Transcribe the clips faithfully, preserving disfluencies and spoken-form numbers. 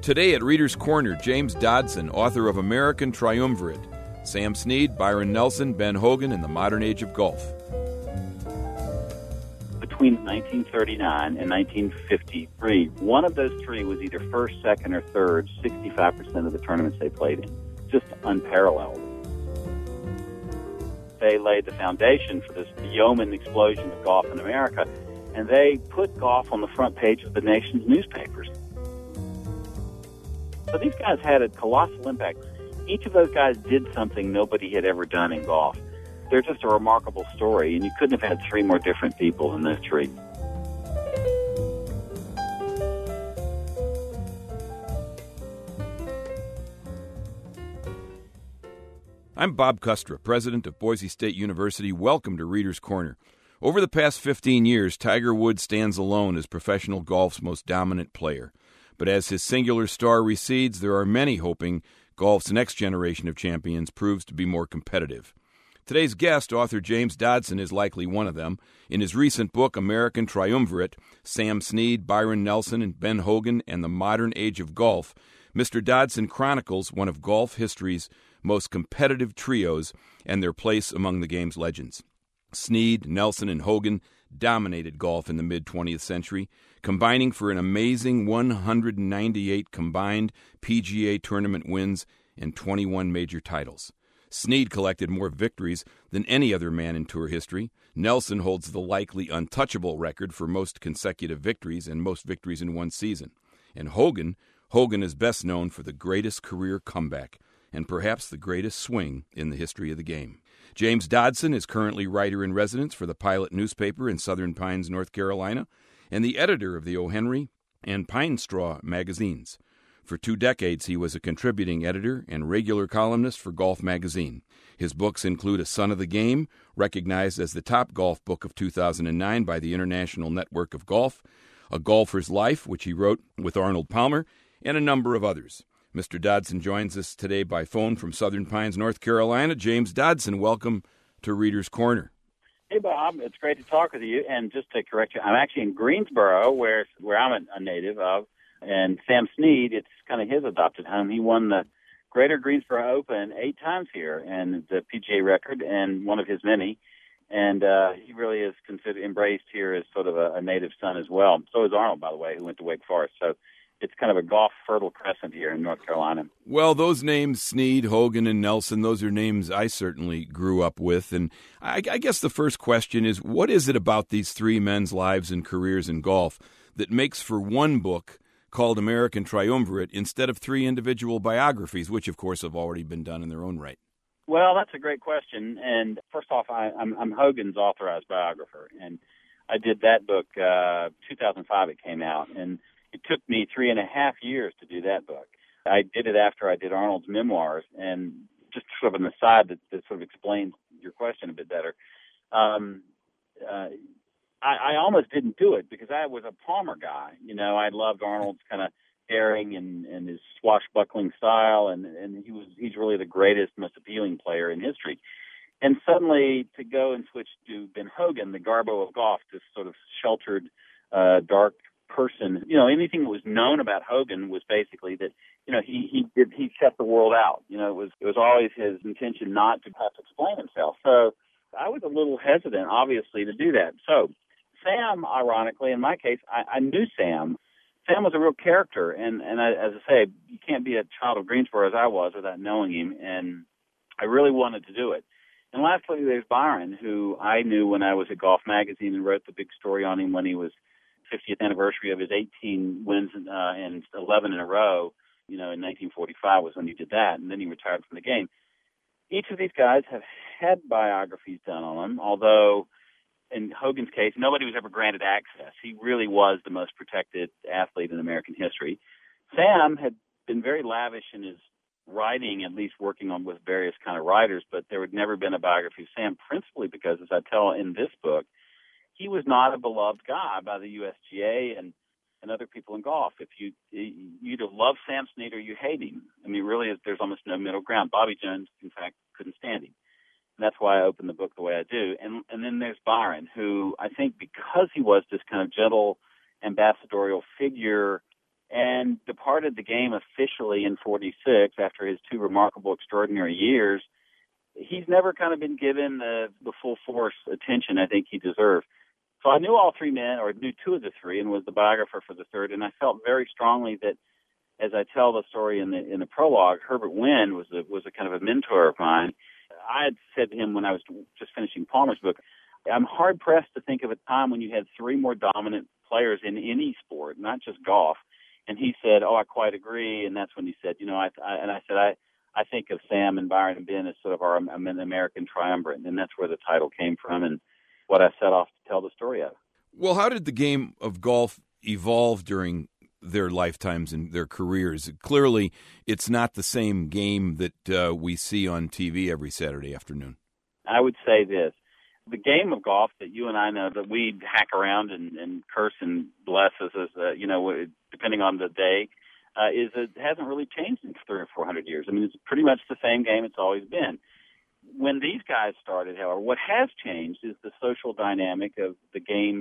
Today at Reader's Corner, James Dodson, author of American Triumvirate, Sam Snead, Byron Nelson, Ben Hogan, and the Modern Age of Golf. Between nineteen thirty-nine and nineteen fifty-three, one of those three was either first, second, or third, sixty-five percent of the tournaments they played in. Just unparalleled. They laid the foundation for this yeoman explosion of golf in America, and they put golf on the front page of the nation's newspapers. So these guys had a colossal impact. Each of those guys did something nobody had ever done in golf. They're just a remarkable story, and you couldn't have had three more different people in those three. I'm Bob Kustra, president of Boise State University. Welcome to Reader's Corner. Over the past fifteen years, Tiger Woods stands alone as professional golf's most dominant player. But as his singular star recedes, there are many hoping golf's next generation of champions proves to be more competitive. Today's guest, author James Dodson, is likely one of them. In his recent book, American Triumvirate, Sam Snead, Byron Nelson, and Ben Hogan, and the Modern Age of Golf, Mister Dodson chronicles one of golf history's most competitive trios and their place among the game's legends. Snead, Nelson, and Hogan dominated golf in the mid-twentieth century, combining for an amazing one hundred ninety-eight combined P G A tournament wins and twenty-one major titles. Snead collected more victories than any other man in tour history. Nelson holds the likely untouchable record for most consecutive victories and most victories in one season. And Hogan, Hogan is best known for the greatest career comeback and perhaps the greatest swing in the history of the game. James Dodson is currently writer-in-residence for the Pilot newspaper in Southern Pines, North Carolina, and the editor of the O. Henry and Pine Straw magazines. For two decades, he was a contributing editor and regular columnist for Golf magazine. His books include A Son of the Game, recognized as the top golf book of two thousand nine by the International Network of Golf, A Golfer's Life, which he wrote with Arnold Palmer, and a number of others. Mister Dodson joins us today by phone from Southern Pines, North Carolina. James Dodson, welcome to Reader's Corner. Hey, Bob. It's great to talk with you. And just to correct you, I'm actually in Greensboro, where where I'm a native of. And Sam Snead, it's kind of his adopted home. He won the Greater Greensboro Open eight times here, and the P G A record, and one of his many. And uh, he really is considered embraced here as sort of a, a native son as well. So is Arnold, by the way, who went to Wake Forest. So it's kind of a golf fertile crescent here in North Carolina. Well, those names, Snead, Hogan, and Nelson, those are names I certainly grew up with. And I, I guess the first question is, what is it about these three men's lives and careers in golf that makes for one book called American Triumvirate instead of three individual biographies, which, of course, have already been done in their own right? Well, that's a great question. And first off, I, I'm, I'm Hogan's authorized biographer. And I did that book, uh, two thousand five it came out. And it took me three and a half years to do that book. I did it after I did Arnold's memoirs, and just sort of an aside that, that sort of explains your question a bit better. Um, uh, I, I almost didn't do it because I was a Palmer guy. You know, I loved Arnold's kind of daring and, and his swashbuckling style, and, and he was he's really the greatest, most appealing player in history. And suddenly to go and switch to Ben Hogan, the Garbo of golf, this sort of sheltered, uh, dark person, you know, anything that was known about Hogan was basically that, you know, he he did he shut the world out. You know, it was it was always his intention not to have to explain himself. So I was a little hesitant, obviously, to do that. So Sam, ironically, in my case, I, I knew Sam. Sam was a real character, and and I, as I say, you can't be a child of Greensboro as I was without knowing him, and I really wanted to do it. And lastly, there's Byron, who I knew when I was at Golf Magazine and wrote the big story on him when he was fiftieth anniversary of his eighteen wins uh, and eleven in a row. You know, in nineteen forty-five was when he did that, and then he retired from the game. Each of these guys have had biographies done on them, although in Hogan's case, nobody was ever granted access. He really was the most protected athlete in American history. Sam had been very lavish in his writing, at least working on with various kind of writers, but there had never been a biography of Sam, principally because, as I tell in this book, he was not a beloved guy by the U S G A and, and other people in golf. If you you either love Sam Snead or you hate him. I mean, really, there's almost no middle ground. Bobby Jones, in fact, couldn't stand him. And that's why I opened the book the way I do. And and then there's Byron, who I think because he was this kind of gentle ambassadorial figure and departed the game officially in forty-six after his two remarkable, extraordinary years. He's never kind of been given the, the full force attention I think he deserved. So I knew all three men, or knew two of the three, and was the biographer for the third, and I felt very strongly that, as I tell the story in the in the prologue, Herbert Wynn was a, was a kind of a mentor of mine. I had said to him when I was just finishing Palmer's book, I'm hard-pressed to think of a time when you had three more dominant players in any sport, not just golf. And he said, oh, I quite agree. And that's when he said, you know, I, I and I said, I, I think of Sam and Byron and Ben as sort of our American triumvirate. And that's where the title came from and what I set off to tell the story of. Well, how did the game of golf evolve during their lifetimes and their careers? Clearly, it's not the same game that uh, we see on T V every Saturday afternoon. I would say this. The game of golf that you and I know that we hack around and, and curse and bless us, as uh, you know, depending on the day, uh, is it hasn't really changed in three or four hundred years. I mean, it's pretty much the same game it's always been. When these guys started, however, what has changed is the social dynamic of the game's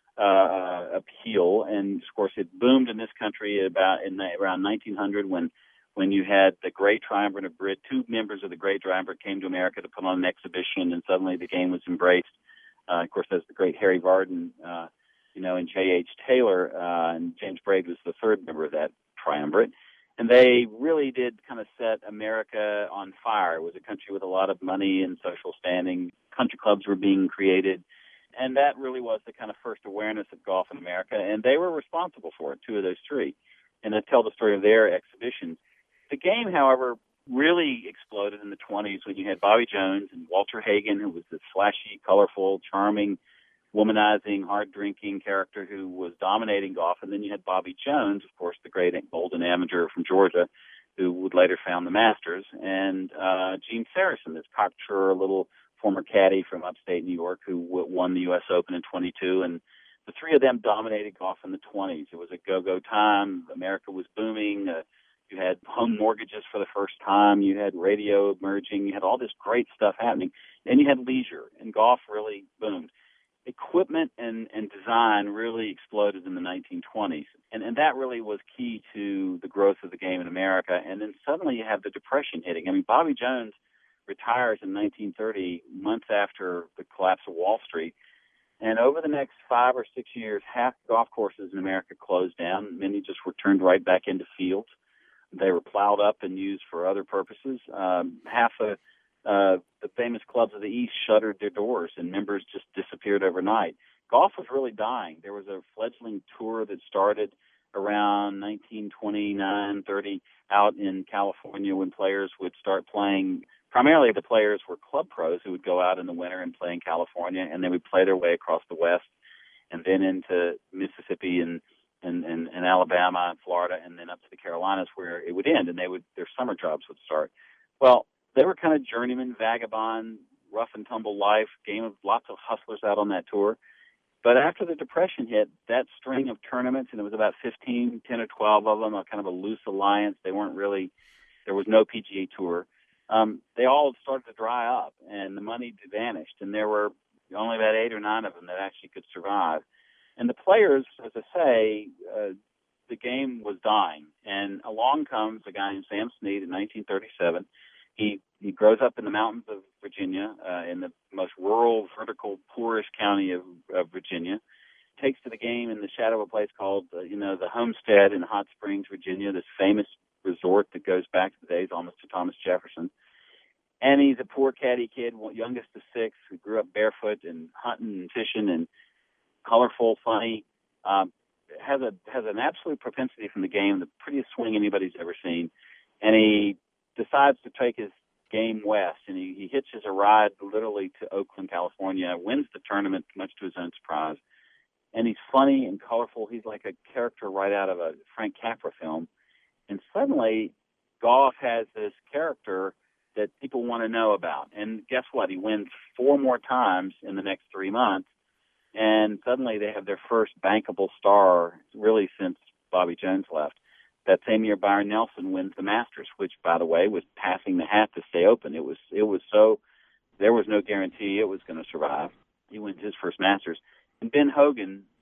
uh, appeal, and of course, it boomed in this country about in the, around nineteen hundred when. when you had the Great Triumvirate of Brit, two members of the Great Triumvirate came to America to put on an exhibition, and suddenly the game was embraced. Uh, of course, there's the great Harry Vardon, uh, you know, and J H. Taylor, uh, and James Braid was the third member of that triumvirate. And they really did kind of set America on fire. It was a country with a lot of money and social standing. Country clubs were being created. And that really was the kind of first awareness of golf in America, and they were responsible for it, two of those three. And I tell the story of their exhibitions. The game, however, really exploded in the twenties when you had Bobby Jones and Walter Hagen, who was this flashy, colorful, charming, womanizing, hard-drinking character who was dominating golf. And then you had Bobby Jones, of course, the great golden amateur from Georgia, who would later found the Masters, and uh, Gene Sarazen, this cocksure little former caddy from upstate New York who won the U S Open in twenty-two. And the three of them dominated golf in the twenties. It was a go-go time. America was booming. Uh, You had home mortgages for the first time. You had radio emerging. You had all this great stuff happening. Then you had leisure, and golf really boomed. Equipment and, and design really exploded in the nineteen twenties, and, and that really was key to the growth of the game in America. And then suddenly you have the Depression hitting. I mean, Bobby Jones retires in nineteen thirty, months after the collapse of Wall Street. And over the next five or six years, half golf courses in America closed down. Many just were turned right back into fields. They were plowed up and used for other purposes. Um, half of uh, the famous clubs of the East shuttered their doors, and members just disappeared overnight. Golf was really dying. There was a fledgling tour that started around nineteen twenty-nine, thirty out in California when players would start playing. Primarily the players were club pros who would go out in the winter and play in California, and they would play their way across the West and then into Mississippi and And, and, and Alabama and Florida, and then up to the Carolinas where it would end, and they would their summer jobs would start. Well, they were kind of journeyman, vagabond, rough and tumble life, game of lots of hustlers out on that tour. But after the Depression hit, that string of tournaments, and it was about fifteen, ten or twelve of them, a kind of a loose alliance. They weren't really, there was no P G A Tour. Um, they all started to dry up, and the money vanished, and there were only about eight or nine of them that actually could survive. And the players, as I say, uh, the game was dying. And along comes a guy named Sam Snead in nineteen thirty-seven. He he grows up in the mountains of Virginia, uh, in the most rural, vertical, poorish county of, of Virginia. Takes to the game in the shadow of a place called, uh, you know, the Homestead in Hot Springs, Virginia, this famous resort that goes back to the days almost to Thomas Jefferson. And he's a poor caddy kid, youngest of six, who grew up barefoot and hunting and fishing and colorful, funny, um, has a has an absolute propensity from the game, the prettiest swing anybody's ever seen. And he decides to take his game west, and he, he hitches a ride literally to Oakland, California, wins the tournament, much to his own surprise. And he's funny and colorful. He's like a character right out of a Frank Capra film. And suddenly, golf has this character that people want to know about. And guess what? He wins four more times in the next three months. And suddenly they have their first bankable star, really, since Bobby Jones left. That same year, Byron Nelson wins the Masters, which, by the way, was passing the hat to stay open. It was, it was so, there was no guarantee it was going to survive. He wins his first Masters. And Ben Hogan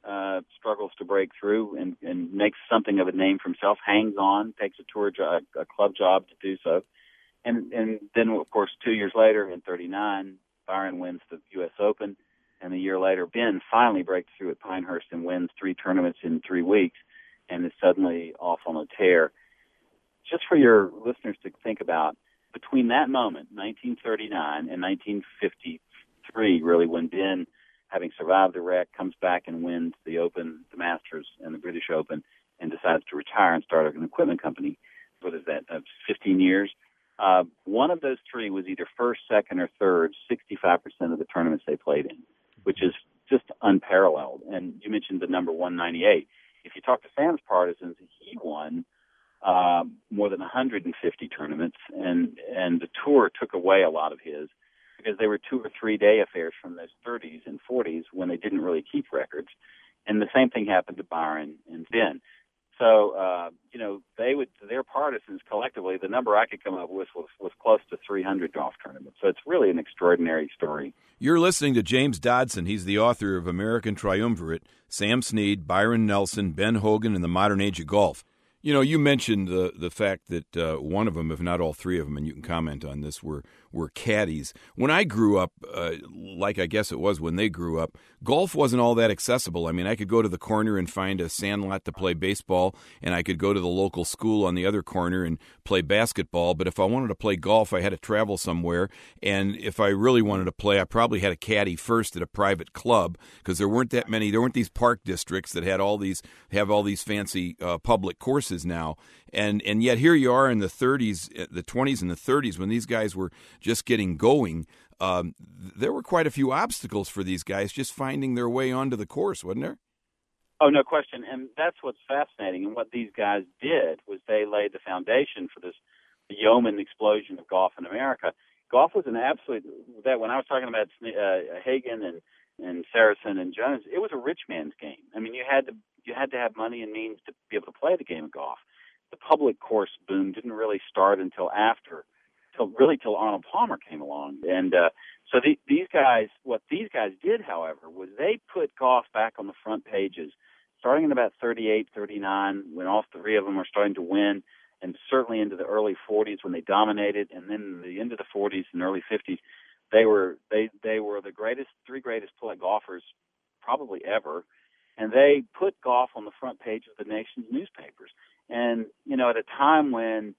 uh, struggles to break through and, and makes something of a name for himself, hangs on, takes a tour job, a club job to do so. And, and then, of course, two years later, in thirty-nine, Byron wins the U S Open. And a year later, Ben finally breaks through at Pinehurst and wins three tournaments in three weeks and is suddenly off on a tear. Just for your listeners to think about, between that moment, nineteen thirty-nine, and nineteen fifty-three, really, when Ben, having survived the wreck, comes back and wins the Open, the Masters, and the British Open, and decides to retire and start an equipment company. What is that, uh, fifteen years? Uh, one of those three was either first, second, or third, sixty-five percent of the tournaments they played in, which is just unparalleled. And you mentioned the number one ninety-eight. If you talk to Sam's partisans, he won uh, more than one hundred fifty tournaments, and, and the tour took away a lot of his because they were two or three day affairs from those thirties and forties when they didn't really keep records. And the same thing happened to Byron and Ben. So, uh, you know, they would, their partisans collectively, the number I could come up with was, was close to three hundred golf tournaments. So it's really an extraordinary story. You're listening to James Dodson. He's the author of American Triumvirate, Sam Snead, Byron Nelson, Ben Hogan, and the Modern Age of Golf. You know, you mentioned the the fact that uh, one of them, if not all three of them, and you can comment on this, were were caddies. When I grew up, uh, like I guess it was when they grew up, golf wasn't all that accessible. I mean, I could go to the corner and find a sandlot to play baseball, and I could go to the local school on the other corner and play basketball. But if I wanted to play golf, I had to travel somewhere. And if I really wanted to play, I probably had a caddy first at a private club because there weren't that many. There weren't these park districts that had all these have all these fancy uh, public courses now. And and yet here you are in the thirties, the twenties and the thirties when these guys were just getting going. Um, there were quite a few obstacles for these guys just finding their way onto the course, wasn't there? Oh, no question. And that's what's fascinating. And what these guys did was they laid the foundation for this yeoman explosion of golf in America. Golf was an absolute, that when I was talking about uh, Hagen and, and Saracen and Jones, it was a rich man's game. I mean, you had to you had to have money and means to be able to play the game of golf. The public course boom didn't really start until after, till really till Arnold Palmer came along. And uh, so the, these guys, what these guys did, however, was they put golf back on the front pages, starting in about thirty-eight, thirty-nine, when all three of them were starting to win, and certainly into the early forties when they dominated, and then the end of the forties and early fifties, they were they they were the greatest, three greatest play golfers probably ever, and they put golf on the front page of the nation's newspapers. And you know, at a time when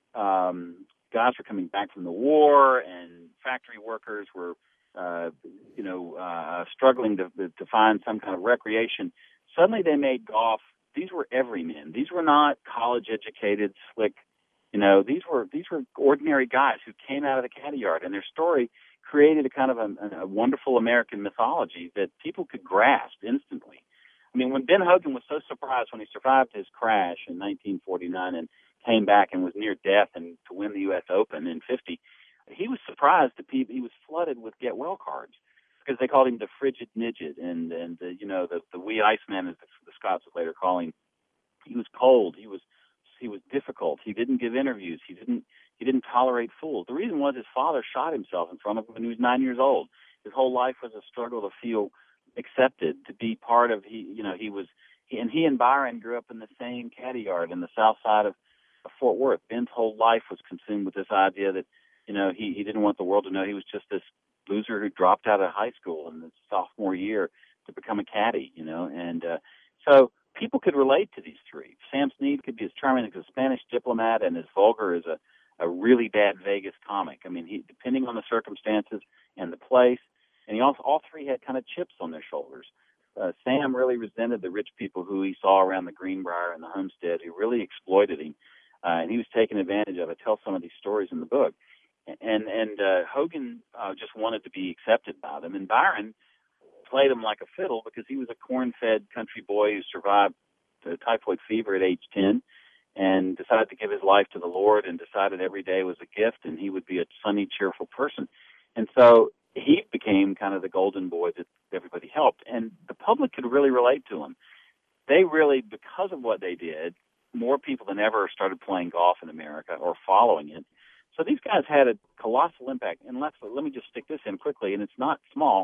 um, guys were coming back from the war and factory workers were, uh, you know, uh, struggling to to find some kind of recreation, suddenly they made golf. These were everymen. These were not college-educated, slick, you know. These were these were ordinary guys who came out of the caddy yard, and their story created a kind of a, a wonderful American mythology that people could grasp instantly. I mean, when Ben Hogan was so surprised when he survived his crash in nineteen forty-nine and came back and was near death and to win the U S Open in fifty, he was surprised that people, he was flooded with get well cards because they called him the frigid midget and and the, you know the the wee Iceman, as the, the Scots would later call him. He was cold. He was he was difficult. He didn't give interviews. He didn't he didn't tolerate fools. The reason was his father shot himself in front of him when he was nine years old. His whole life was a struggle to feel accepted, to be part of. He you know he was he, and he and Byron grew up in the same caddy yard in the south side of, of Fort Worth. Ben's whole life was consumed with this idea that you know he he didn't want the world to know he was just this loser who dropped out of high school in his sophomore year to become a caddy, you know, and uh, so people could relate to these three. Sam Snead could be as charming as a Spanish diplomat and as vulgar as a, a really bad Vegas comic. I mean, he, depending on the circumstances and the place, and he also, all three had kind of chips on their shoulders. Uh, Sam really resented the rich people who he saw around the Greenbrier and the Homestead who really exploited him, uh, and he was taken advantage of. I tell some of these stories in the book. And and uh, Hogan uh, just wanted to be accepted by them. And Byron played him like a fiddle because he was a corn-fed country boy who survived the typhoid fever at age ten and decided to give his life to the Lord and decided every day was a gift and he would be a sunny, cheerful person. And so he became kind of the golden boy that everybody helped. And the public could really relate to him. They really, because of what they did, more people than ever started playing golf in America or following it. So these guys had a colossal impact. And let's, let me just stick this in quickly, and it's not small.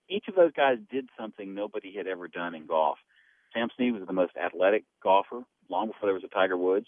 each of those guys did something nobody had ever done in golf. Sam Snead was the most athletic golfer long before there was a Tiger Woods.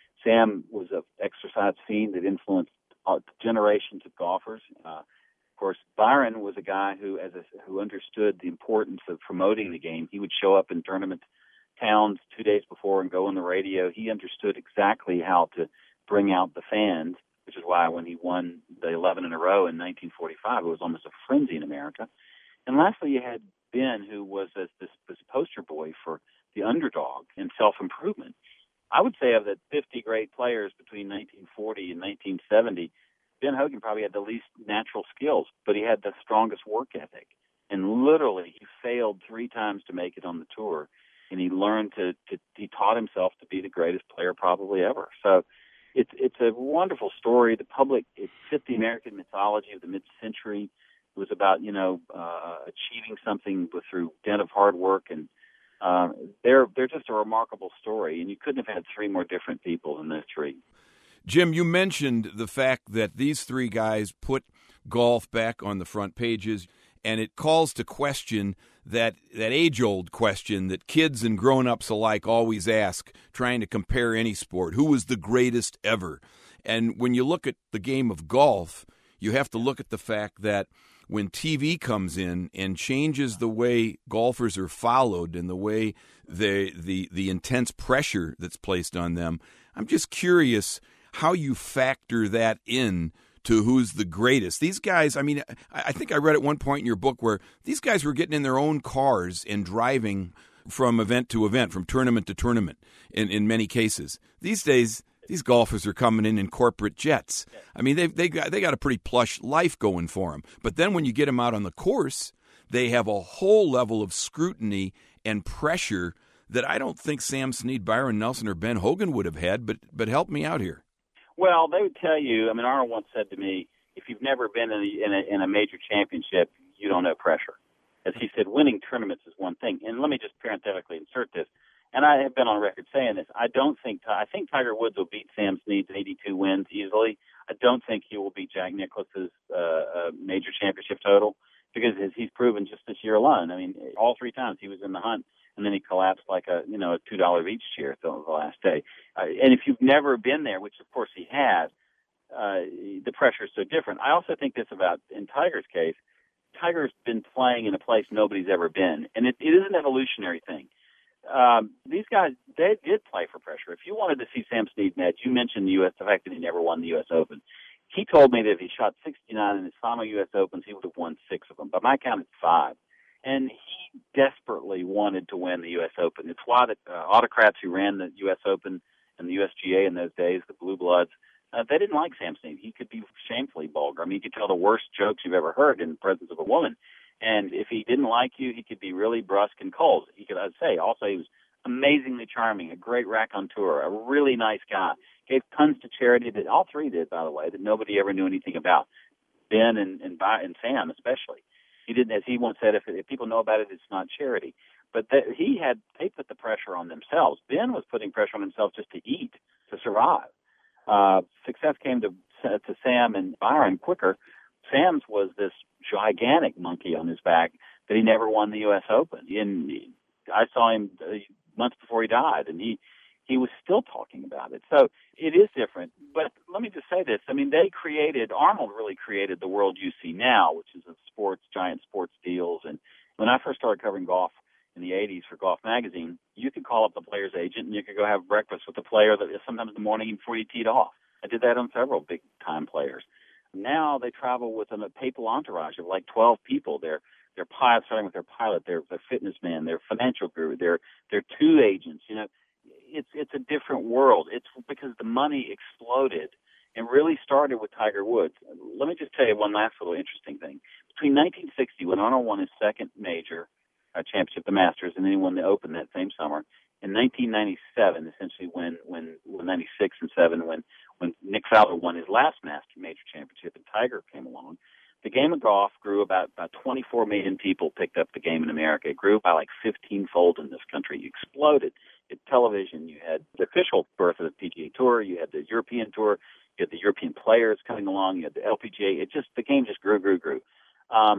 Sam was an exercise fiend that influenced uh, generations of golfers. Uh, of course, Byron was a guy who, as a, who understood the importance of promoting the game. He would show up in tournament towns two days before and go on the radio. He understood exactly how to bring out the fans, which is why when he won the eleven in a row in nineteen forty-five, it was almost a frenzy in America. And lastly, you had Ben, who was this, this, this poster boy for the underdog and self-improvement. I would say of the fifty great players between nineteen forty and nineteen seventy, Ben Hogan probably had the least natural skills, but he had the strongest work ethic. And literally, he failed three times to make it on the tour, and he learned to, to he taught himself to be the greatest player probably ever. So it's it's a wonderful story. The public, it fit the American mythology of the mid-century. It was about, you know, uh, achieving something with, through dint of hard work, and uh, they're they're just a remarkable story. And you couldn't have had three more different people than those three. Jim, you mentioned the fact that these three guys put golf back on the front pages, and it calls to question that that age-old question that kids and grown-ups alike always ask, trying to compare any sport. Who was the greatest ever? And when you look at the game of golf, you have to look at the fact that when T V comes in and changes the way golfers are followed and the way the the the intense pressure that's placed on them, I'm just curious how you factor that in to who's the greatest. These guys, I mean, I think I read at one point in your book where these guys were getting in their own cars and driving from event to event, from tournament to tournament in, in many cases. These days, these golfers are coming in in corporate jets. I mean, they've, they got, they got a pretty plush life going for them. But then when you get them out on the course, they have a whole level of scrutiny and pressure that I don't think Sam Snead, Byron Nelson, or Ben Hogan would have had, but but help me out here. Well, they would tell you, I mean, Arnold once said to me, if you've never been in a, in a, in a major championship, you don't know pressure. As he said, winning tournaments is one thing. And let me just parenthetically insert this. And I have been on record saying this. I don't think I think Tiger Woods will beat Sam Snead's eighty-two wins easily. I don't think he will beat Jack Nicklaus's uh, uh, major championship total because as he's proven just this year alone. I mean, all three times he was in the hunt, and then he collapsed like a you know a two dollar each chair the last day. Uh, and if you've never been there, which of course he has, uh, the pressure is so different. I also think this about in Tiger's case. Tiger's been playing in a place nobody's ever been, and it, it is an evolutionary thing. Um, these guys, they did play for pressure. If you wanted to see Sam Snead match, you mentioned the U S, the fact that he never won the U S Open. He told me that if he shot sixty-nine in his final U S Opens, he would have won six of them. By my count, it's five. And he desperately wanted to win the U S Open. It's why the uh, autocrats who ran the U S Open and the U S G A in those days, the Blue Bloods, uh, they didn't like Sam Snead. He could be shamefully vulgar. I mean, he could tell the worst jokes you've ever heard in the presence of a woman. And if he didn't like you, he could be really brusque and cold. He could, I'd say, also he was amazingly charming, a great raconteur, a really nice guy. Gave tons to charity that all three did, by the way, that nobody ever knew anything about. Ben and and, and Sam especially. He didn't, as he once said, if, if people know about it, it's not charity. But that, he had, they put the pressure on themselves. Ben was putting pressure on himself just to eat, to survive. Uh, success came to to Sam and Byron quicker. Sam's was this gigantic monkey on his back that he never won the U S Open. And I saw him months before he died, and he, he was still talking about it. So it is different. But let me just say this. I mean, they created, Arnold really created the world you see now, which is of sports, giant sports deals. And when I first started covering golf in the eighties for Golf Magazine, you could call up the player's agent and you could go have breakfast with the player that sometimes in the morning before you teed off. I did that on several big-time players. Now they travel with a papal entourage of like twelve people. They're they're pilots, starting with their pilot, their their fitness man, their financial guru, their their two agents. You know, it's it's a different world. It's because the money exploded and really started with Tiger Woods. Let me just tell you one last little interesting thing. Between nineteen sixty, when Arnold won his second major uh, championship, the Masters, and then he won the Open that same summer, in nineteen ninety-seven, essentially when when, when ninety-six and seven, when when Nick Fowler won his last Master major championship and Tiger came along, the game of golf grew about, about twenty-four million people picked up the game in America. It grew by like fifteen-fold in this country. It exploded. It television. You had the official birth of the P G A Tour. You had the European Tour. You had the European players coming along. You had the L P G A. It just, the game just grew, grew, grew. Um,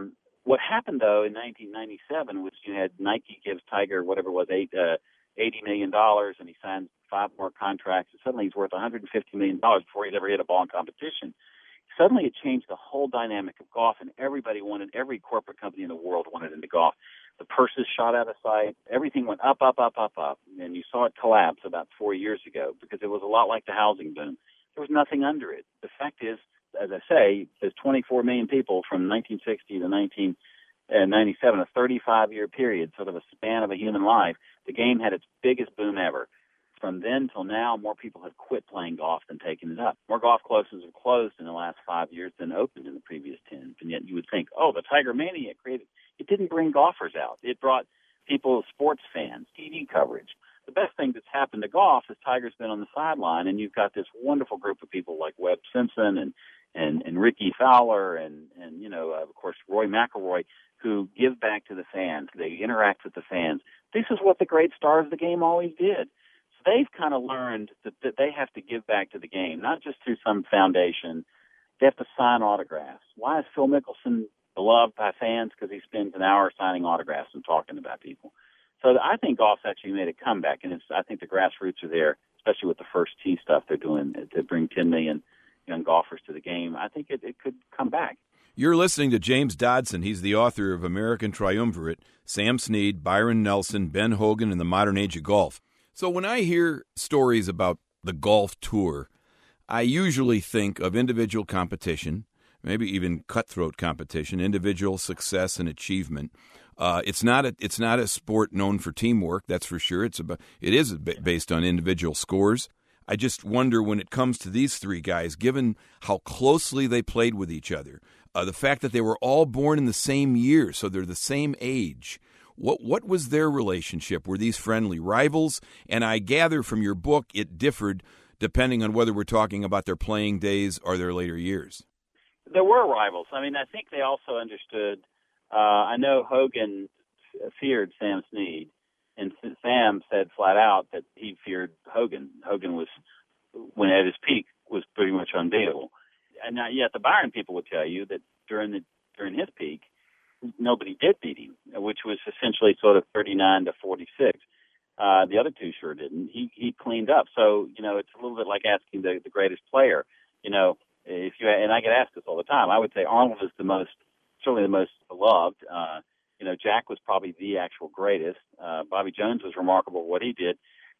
what happened, though, in nineteen ninety-seven was you had Nike gives Tiger whatever it was, eight, uh, eighty million dollars, and he signs five more contracts, and suddenly he's worth one hundred fifty million dollars before he'd ever hit a ball in competition. Suddenly it changed the whole dynamic of golf, and everybody wanted, every corporate company in the world wanted into golf. The purses shot out of sight. Everything went up, up, up, up, up. And you saw it collapse about four years ago because it was a lot like the housing boom. There was nothing under it. The fact is, as I say, there's twenty-four million people from nineteen sixty to nineteen ninety-seven, a thirty-five year period, sort of a span of a human life. The game had its biggest boom ever. From then till now, more people have quit playing golf than taken it up. More golf courses have closed in the last five years than opened in the previous ten. And yet you would think, oh, the Tiger Mania created. It didn't bring golfers out. It brought people, sports fans, T V coverage. The best thing that's happened to golf is Tiger's been on the sideline, and you've got this wonderful group of people like Webb Simpson and and, and Ricky Fowler and, and you know, uh, of course, Roy McIlroy, who give back to the fans. They interact with the fans. This is what the great stars of the game always did. They've kind of learned that, that they have to give back to the game, not just through some foundation. They have to sign autographs. Why is Phil Mickelson beloved by fans? Because he spends an hour signing autographs and talking about people. So I think golf's actually made a comeback, and it's, I think the grassroots are there, especially with the first tee stuff they're doing to bring ten million young golfers to the game. I think it, it could come back. You're listening to James Dodson. He's the author of American Triumvirate, Sam Snead, Byron Nelson, Ben Hogan, and the Modern Age of Golf. So when I hear stories about the golf tour, I usually think of individual competition, maybe even cutthroat competition, individual success and achievement. Uh, it's not a it's not a sport known for teamwork, that's for sure. It's about it is based on individual scores. I just wonder when it comes to these three guys, given how closely they played with each other, uh, the fact that they were all born in the same year, so they're the same age. What what was their relationship? Were these friendly rivals? And I gather from your book it differed depending on whether we're talking about their playing days or their later years. There were rivals. I mean, I think they also understood. Uh, I know Hogan feared Sam Snead, and Sam said flat out that he feared Hogan. Hogan was, when at his peak, was pretty much unbeatable. And now, yet the Byron people would tell you that during the during his peak, nobody did beat him, which was essentially sort of thirty-nine to forty-six. Uh, the other two sure didn't. He he cleaned up. So, you know, it's a little bit like asking the, the greatest player. You know, if you and I get asked this all the time, I would say Arnold is the most, certainly the most beloved. Uh, you know, Jack was probably the actual greatest. Uh, Bobby Jones was remarkable for what he did.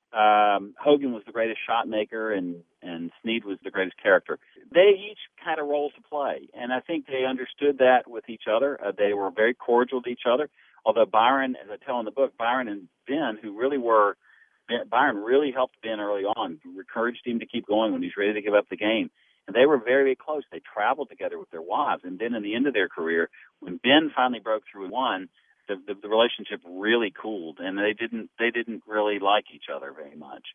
Um, Hogan was the greatest shot maker, and, and Snead was the greatest character. They each had a role to play, and I think they understood that with each other. Uh, they were very cordial to each other. Although Byron, as I tell in the book, Byron and Ben, who really were, Byron really helped Ben early on, encouraged him to keep going when he was ready to give up the game. And they were very, very close. They traveled together with their wives. And then in the end of their career, when Ben finally broke through and won, The, the, the relationship really cooled, and they didn't they didn't really like each other very much.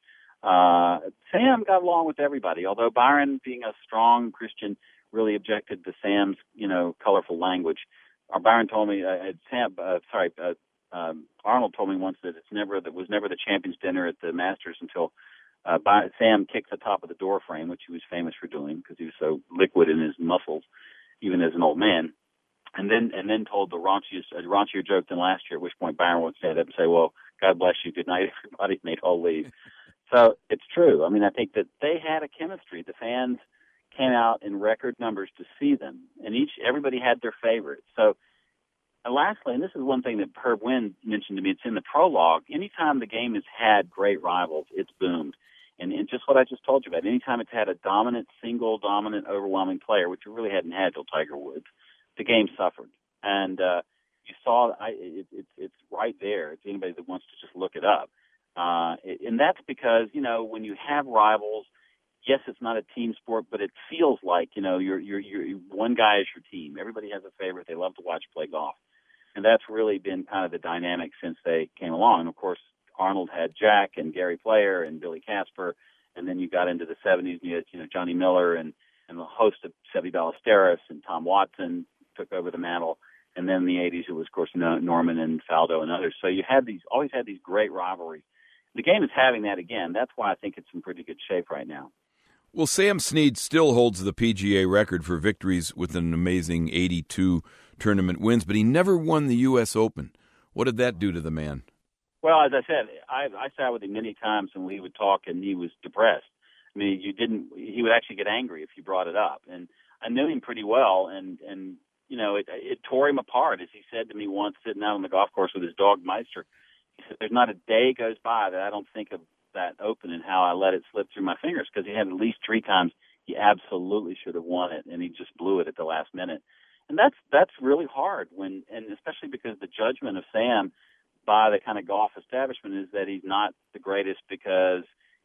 Uh, Sam got along with everybody, although Byron, being a strong Christian, really objected to Sam's you know colorful language. Or Byron told me, uh, Sam, uh, sorry, uh, um, Arnold told me once that it's never that was never the champions dinner at the Masters until uh, By, Sam kicked the top of the door frame, which he was famous for doing because he was so liquid in his muscles, even as an old man. And then and then told the raunchiest, a raunchier joke than last year, at which point Byron would stand up and say, well, God bless you, good night, everybody, and they'd all leave. So it's true. I mean, I think that they had a chemistry. The fans came out in record numbers to see them, and each everybody had their favorites. So and lastly, and this is one thing that Herb Wynn mentioned to me, it's in the prologue, anytime the game has had great rivals, it's boomed. And, and just what I just told you about, anytime it's had a dominant, single, dominant, overwhelming player, which it really hadn't had till Tiger Woods, the game suffered, and uh, you saw I, it, it, it's right there. It's anybody that wants to just look it up, uh, it, and that's because you know when you have rivals, yes, it's not a team sport, but it feels like you know you're you're, you're one guy is your team. Everybody has a favorite. They love to watch play golf, and that's really been kind of the dynamic since they came along. And of course, Arnold had Jack and Gary Player and Billy Casper, and then you got into the seventies, and you had you know Johnny Miller and and the host of Seve Ballesteros and Tom Watson took over the mantle, and then in the eighties it was, of course, Norman and Faldo and others. So you had these, always had these great rivalries. The game is having that again. That's why I think it's in pretty good shape right now. Well, Sam Snead still holds the P G A record for victories with an amazing eighty-two tournament wins, but he never won the U S Open. What did that do to the man? Well, as I said, I, I sat with him many times and we would talk, and he was depressed. I mean, you didn't. He would actually get angry if you brought it up, and I knew him pretty well, and and you know, it, it tore him apart, as he said to me once, sitting out on the golf course with his dog Meister. He said, "There's not a day goes by that I don't think of that Open and how I let it slip through my fingers," because he had at least three times he absolutely should have won it, and he just blew it at the last minute. And that's that's really hard when, and especially because the judgment of Sam by the kind of golf establishment is that he's not the greatest because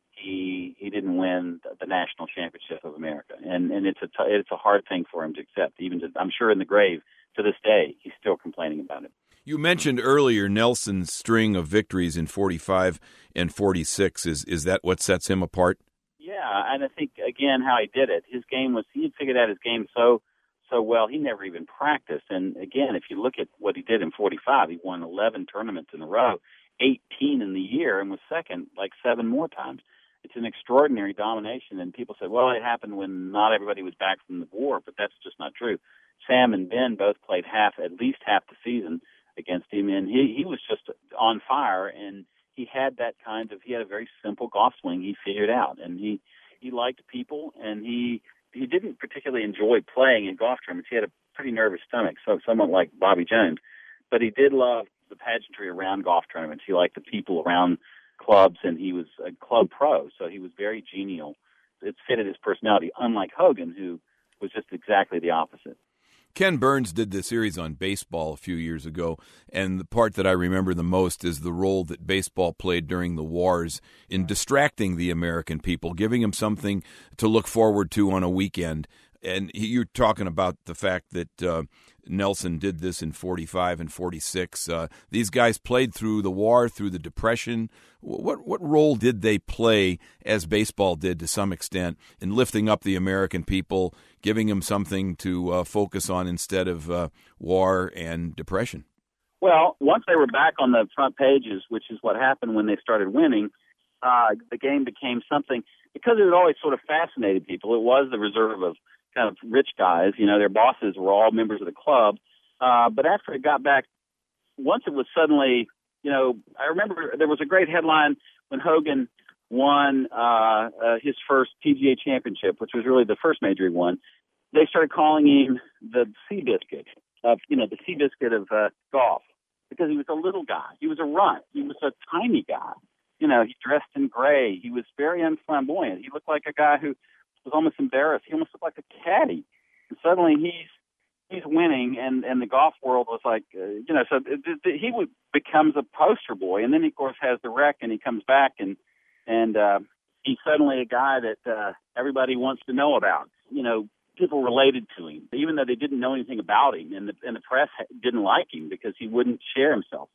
he he didn't win the National Championship of America, and and it's a t- it's a hard thing for him to accept. Even to, I'm sure in the grave to this day he's still complaining about it. You mentioned earlier Nelson's string of victories in forty-five and forty-six. Is is that what sets him apart? Yeah, and I think again how he did it. His game was he had figured out his game so so well. He never even practiced. And again, if you look at what he did in forty-five, he won eleven tournaments in a row, eighteen in the year, and was second like seven more times. It's an extraordinary domination. And people said, well, it happened when not everybody was back from the war, but that's just not true. Sam and Ben both played half, at least half the season against him, and he, he was just on fire, and he had that kind of, he had a very simple golf swing he figured out, and he, he liked people, and he he didn't particularly enjoy playing in golf tournaments. He had a pretty nervous stomach, so somewhat like Bobby Jones, but he did love the pageantry around golf tournaments. He liked the people around clubs, and he was a club pro, so he was very genial. It fitted his personality, unlike Hogan, who was just exactly the opposite. Ken Burns did the series on baseball a few years ago, and the part that I remember the most is the role that baseball played during the wars in distracting the American people, giving them something to look forward to on a weekend. And you're talking about the fact that uh, Nelson did this in forty-five and forty-six. Uh, these guys played through the war, through the Depression. What what role did they play, as baseball did to some extent, in lifting up the American people, giving them something to uh, focus on instead of uh, war and depression? Well, once they were back on the front pages, which is what happened when they started winning, uh, the game became something, because it had always sort of fascinated people. It was the reserve of kind of rich guys, you know, their bosses were all members of the club. Uh, but after it got back, once it was suddenly, you know, I remember there was a great headline when Hogan won uh, uh, his first P G A championship, which was really the first major he won. They started calling him the Seabiscuit, of, you know, the Seabiscuit of uh, golf, because he was a little guy. He was a runt. He was a tiny guy. You know, he dressed in gray. He was very unflamboyant. He looked like a guy who was almost embarrassed. He almost looked like a caddy. And suddenly he's he's winning, and, and the golf world was like, uh, you know, so th- th- he would, becomes a poster boy. And then he, of course, has the wreck, and he comes back, and and uh, he's suddenly a guy that uh, everybody wants to know about. You know, people related to him, even though they didn't know anything about him, and the, and the press didn't like him because he wouldn't share himself.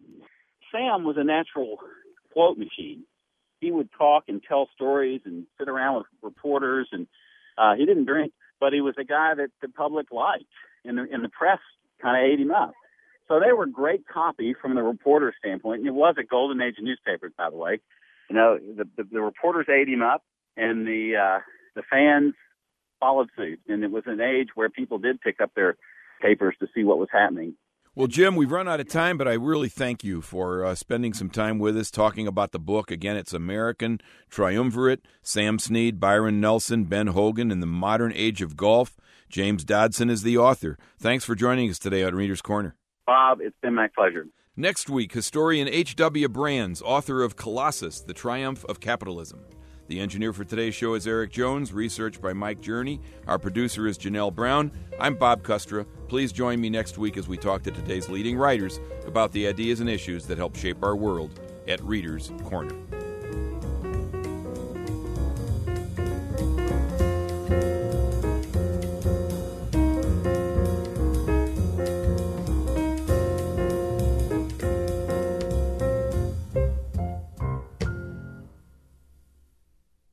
Sam was a natural quote machine. He would talk and tell stories and sit around with reporters, and uh, he didn't drink, but he was a guy that the public liked, and the, and the press kind of ate him up. So they were great copy from the reporter standpoint. And it was a golden age of newspapers, by the way. You know, the, the, the reporters ate him up, and the uh, the fans followed suit. And it was an age where people did pick up their papers to see what was happening. Well, Jim, we've run out of time, but I really thank you for uh, spending some time with us, talking about the book. Again, it's American Triumvirate, Sam Snead, Byron Nelson, Ben Hogan, and the Modern Age of Golf. James Dodson is the author. Thanks for joining us today on Reader's Corner. Bob, it's been my pleasure. Next week, historian H W Brands, author of Colossus, The Triumph of Capitalism. The engineer for today's show is Eric Jones, research by Mike Journey. Our producer is Janelle Brown. I'm Bob Kustra. Please join me next week as we talk to today's leading writers about the ideas and issues that help shape our world at Reader's Corner.